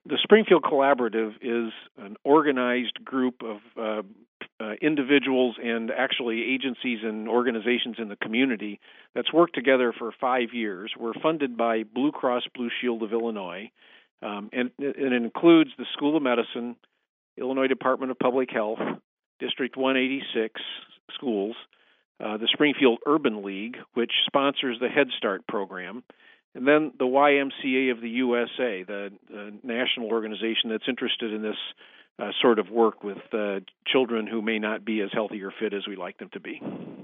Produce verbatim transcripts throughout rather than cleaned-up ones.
the Springfield Collaborative is an organized group of uh, uh, individuals and actually agencies and organizations in the community that's worked together for five years. We're funded by Blue Cross Blue Shield of Illinois, um, and, and it includes the School of Medicine, Illinois Department of Public Health, District one eighty-six schools, uh, the Springfield Urban League, which sponsors the Head Start program, and then the Y M C A of the U S A, the, the national organization that's interested in this uh, sort of work with uh, children who may not be as healthy or fit as we like them to be.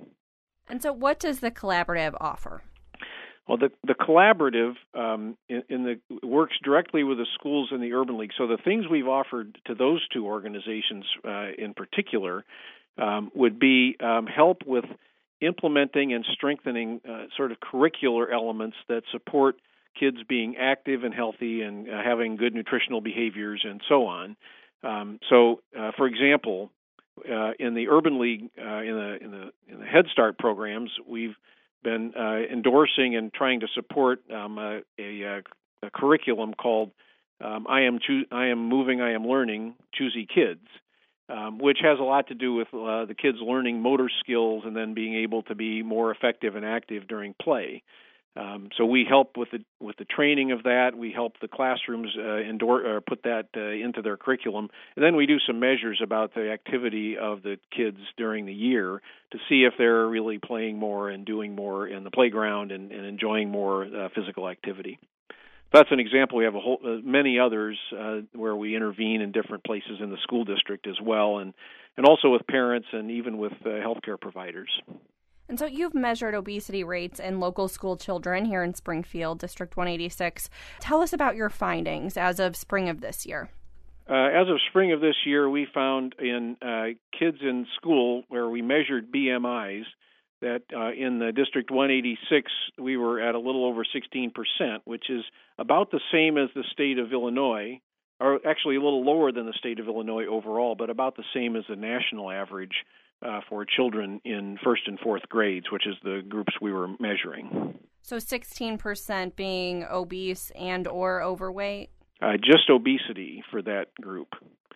And so what does the collaborative offer? Well, the, the collaborative um, in, in the works directly with the schools and the Urban League. So the things we've offered to those two organizations uh, in particular um, would be um, help with implementing and strengthening uh, sort of curricular elements that support kids being active and healthy and uh, having good nutritional behaviors and so on. Um, so, uh, for example, uh, in the Urban League, uh, in the in the in the Head Start programs, we've been uh, endorsing and trying to support um, a, a, a curriculum called um, I am Choo- I am Moving, I am Learning, Choosy Kids, um, which has a lot to do with uh, the kids learning motor skills and then being able to be more effective and active during play. Um, so we help with the with the training of that. We help the classrooms uh, endorse or put that uh, into their curriculum, and then we do some measures about the activity of the kids during the year to see if they're really playing more and doing more in the playground and, and enjoying more uh, physical activity. That's an example. We have a whole uh, many others uh, where we intervene in different places in the school district as well, and and also with parents and even with uh, healthcare providers. And so you've measured obesity rates in local school children here in Springfield, District one eighty-six. Tell us about your findings as of spring of this year. Uh, as of spring of this year, we found in uh, kids in school where we measured B M Is that uh, in the District one eighty-six, we were at a little over sixteen percent, which is about the same as the state of Illinois, or actually a little lower than the state of Illinois overall, but about the same as the national average Uh, for children in first and fourth grades, which is the groups we were measuring. So sixteen percent being obese and or overweight? Uh, just obesity for that group.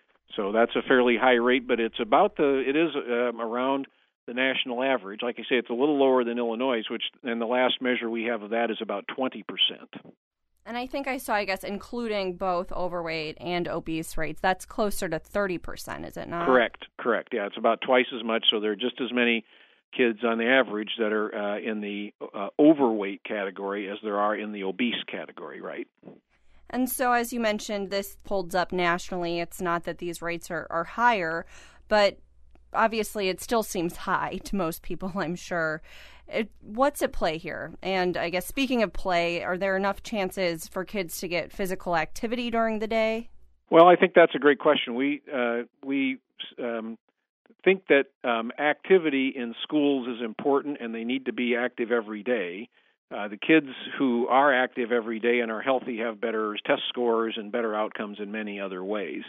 So that's a fairly high rate, but it's about the, it is um, around the national average. Like I say, it's a little lower than Illinois, which, and the last measure we have of that is about twenty percent. And I think I saw, I guess, including both overweight and obese rates, that's closer to thirty percent, is it not? Correct, correct. Yeah, it's about twice as much. So there are just as many kids on the average that are uh, in the uh, overweight category as there are in the obese category, right? And so, as you mentioned, this holds up nationally. It's not that these rates are, are higher, but obviously it still seems high to most people, I'm sure. It, what's at play here? And I guess speaking of play, are there enough chances for kids to get physical activity during the day? Well, I think that's a great question. We uh, we um, think that um, activity in schools is important, and they need to be active every day. Uh, the kids who are active every day and are healthy have better test scores and better outcomes in many other ways.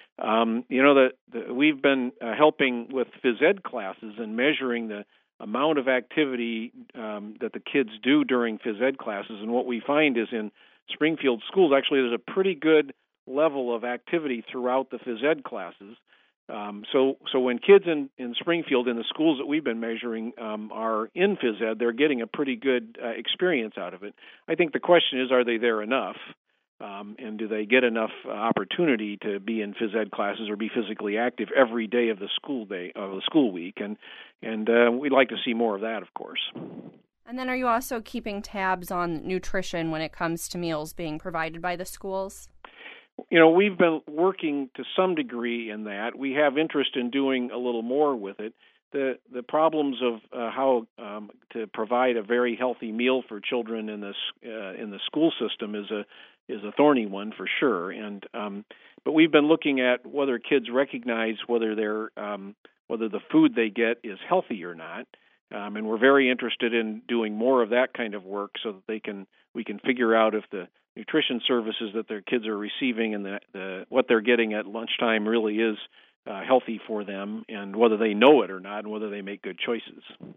Um, you know, the, the, we've been uh, helping with phys ed classes and measuring the amount of activity um, that the kids do during phys ed classes, and what we find is in Springfield schools, actually there's a pretty good level of activity throughout the phys ed classes. Um, so so when kids in, in Springfield, in the schools that we've been measuring, um, are in phys ed, they're getting a pretty good uh, experience out of it. I think the question is, are they there enough? Um, and do they get enough uh, opportunity to be in phys ed classes or be physically active every day of the school day of the school week? And and uh, we'd like to see more of that, of course. And then, are you also keeping tabs on nutrition when it comes to meals being provided by the schools? You know, we've been working to some degree in that. We have interest in doing a little more with it. The the problems of uh, how um, to provide a very healthy meal for children in this uh, in the school system is a is a thorny one for sure. And um, but we've been looking at whether kids recognize whether they're um, whether the food they get is healthy or not. Um, and we're very interested in doing more of that kind of work so that they can we can figure out if the nutrition services that their kids are receiving and the, the what they're getting at lunchtime really is uh, healthy for them, and whether they know it or not, and whether they make good choices.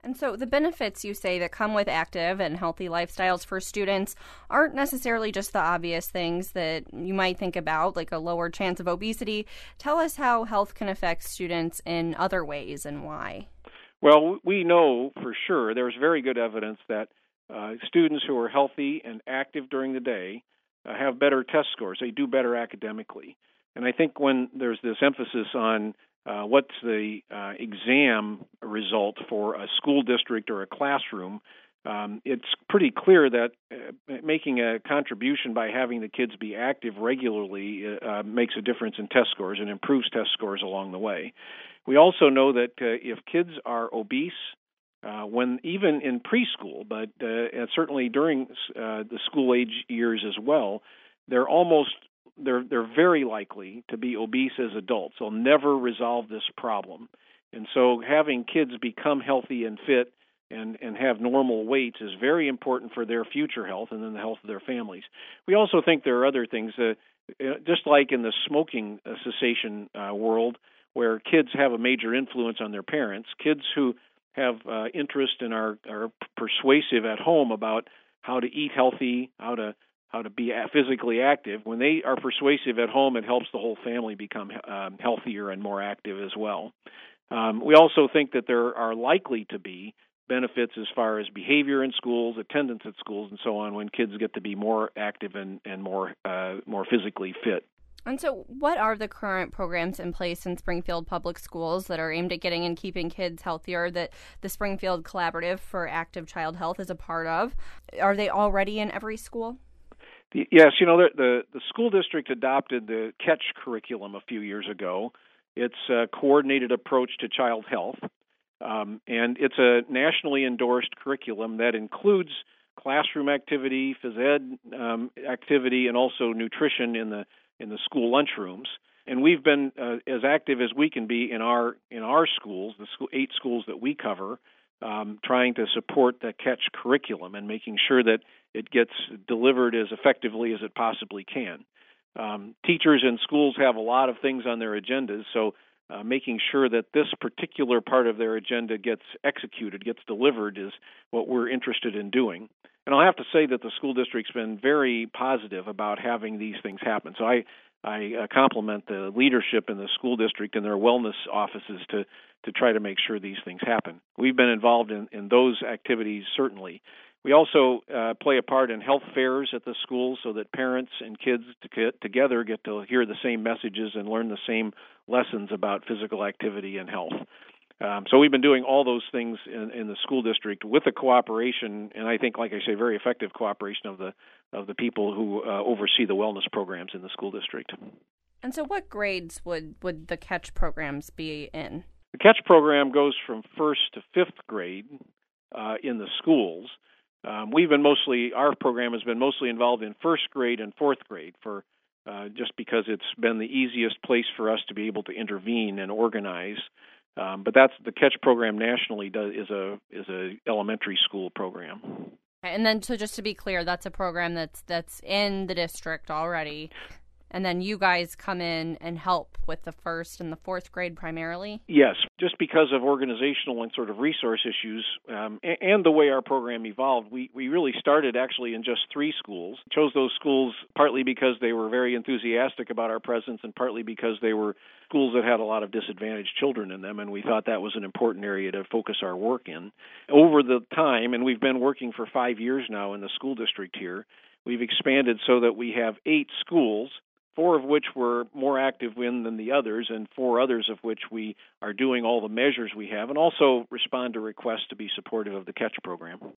And so the benefits you say that come with active and healthy lifestyles for students aren't necessarily just the obvious things that you might think about, like a lower chance of obesity. Tell us how health can affect students in other ways and why. Well, we know for sure there's very good evidence that uh, students who are healthy and active during the day uh, have better test scores. They do better academically. And I think when there's this emphasis on uh, what's the uh, exam result for a school district or a classroom, um, it's pretty clear that uh, making a contribution by having the kids be active regularly uh, makes a difference in test scores and improves test scores along the way. We also know that uh, if kids are obese, uh, when even in preschool, but uh, and certainly during uh, the school age years as well, they're almost they're they're very likely to be obese as adults. They'll never resolve this problem, and so having kids become healthy and fit and and have normal weights is very important for their future health and then the health of their families. We also think there are other things, uh, just like in the smoking cessation uh, world, where kids have a major influence on their parents. Kids who have uh, interest and are, are persuasive at home about how to eat healthy, how to how to be physically active, when they are persuasive at home, it helps the whole family become um, healthier and more active as well. Um, we also think that there are likely to be benefits as far as behavior in schools, attendance at schools, and so on when kids get to be more active and, and more uh, more physically fit. And so what are the current programs in place in Springfield Public Schools that are aimed at getting and keeping kids healthier that the Springfield Collaborative for Active Child Health is a part of? Are they already in every school? Yes, you know, the, the, the school district adopted the CATCH curriculum a few years ago. It's a coordinated approach to child health, um, and it's a nationally endorsed curriculum that includes classroom activity, phys ed um, activity, and also nutrition in the in the school lunchrooms. And we've been uh, as active as we can be in our in our schools, the school, eight schools that we cover, um, trying to support the CATCH curriculum and making sure that it gets delivered as effectively as it possibly can. Um, teachers in schools have a lot of things on their agendas, so uh, making sure that this particular part of their agenda gets executed, gets delivered, is what we're interested in doing. And I'll have to say that the school district's been very positive about having these things happen. So I, I uh, compliment the leadership in the school district and their wellness offices to, to try to make sure these things happen. We've been involved in, in those activities, certainly. We also uh, play a part in health fairs at the schools so that parents and kids to get together get to hear the same messages and learn the same lessons about physical activity and health. Um, so we've been doing all those things in, in the school district with the cooperation, and I think, like I say, very effective cooperation of the of the people who uh, oversee the wellness programs in the school district. And so what grades would, would the CATCH programs be in? The CATCH program goes from first to fifth grade uh, in the schools. Um, we've been mostly, our program has been mostly involved in first grade and fourth grade for uh, just because it's been the easiest place for us to be able to intervene and organize. Um, but that's the CATCH program nationally does, is a is a elementary school program. And then, so just to be clear, that's a program that's that's in the district already. And then you guys come in and help with the first and the fourth grade primarily? Yes, just because of organizational and sort of resource issues um, and, and the way our program evolved, we, we really started actually in just three schools. Chose those schools partly because they were very enthusiastic about our presence and partly because they were schools that had a lot of disadvantaged children in them, and we thought that was an important area to focus our work in. Over the time, and we've been working for five years now in the school district here, we've expanded so that we have eight schools, four of which we're more active in than the others, and four others of which we are doing all the measures we have, and also respond to requests to be supportive of the CATCH program.